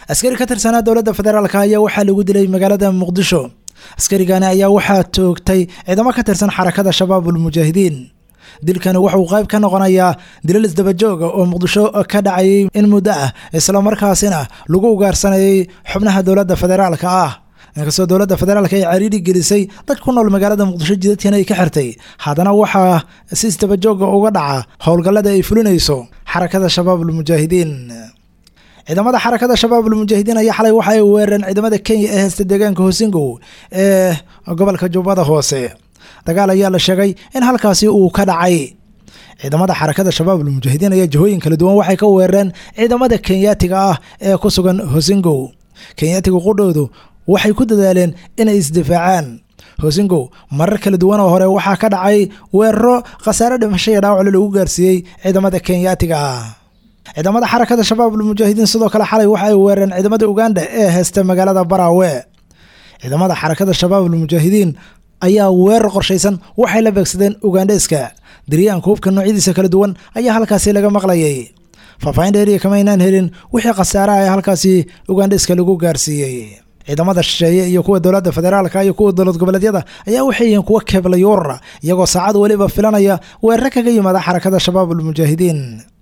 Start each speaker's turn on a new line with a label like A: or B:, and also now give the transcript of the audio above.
A: askari ka tirsanaa dowladda federaalka ayaa waxaa lagu dilay magaalada muqdisho askarigani ayaa waxaa toogtay ciidamo ka tirsan xarakada shabaabul mujaahidiin dilkani wuxuu qayb ka noqonayaa dilal isdaba joog oo muqdisho ka dhacay in muddo ah isla markaasina lagu ugaarsanayay xubnaha dowladda federaalka ah inkastoo dowladda federaalka ay cariiri gelisay dad ku nool magaalada muqdisho jidadkana ay ka xirtay haddana waxaa si isdaba jooga uga dhaca howlgallada ay fulinayso xarakada shabaabul mujaahidiin ciidamada xarakada shabaabul mujaahidiin ayaa xalay waxa ay weerareen ciidamada Kenya ee haysta deegaanka Hosingo ee gobolka Jubbada Hoose dagaal ayaa la sheegay in halkaasi uu ka dhacay ciidamada xarakada shabaabul mujaahidiin ayaa jihooyin kala duwan waxay ka weerareen ciidamada Kenyaatiga ah ee ku sugan Hosingo Kenyaatiga qudhoodu waxay ku dadaaleen inay isdifaacaan Hosingo marar kala duwan oo hore waxaa ka dhacay weeraro khasaare dhimasho iyo dhaawac lagu gaarsiiyay ciidamada Kenyaatiga ah ciidamada xarakada shabaabul mujaahidiin sidoo kale xalay waxa ay weerareen ciidamada Uganda ee haysta magaalada Barawe ciidamada xarakada shabaabul mujaahidiin ayaa weerar qorshaysan waxay la beegsadeen Ugandeska diriyaanka hubka noocyadiisa kala duwan ayaa halkaasi laga maqlayay faafahin dheeriya kama aynaan helin wixii khasaare ah halkaasi Ugandeska lagu gaarsiiyay ciidamada shisheeye iyo kuwa dowladda federaalka iyo kuwa dowlad goboleedyada ayaa waxay yihiin kuwa keeblayoora iyagoo saacad waliba filanaya weerar kaga yimaada xarakada shabaabul mujaahidiin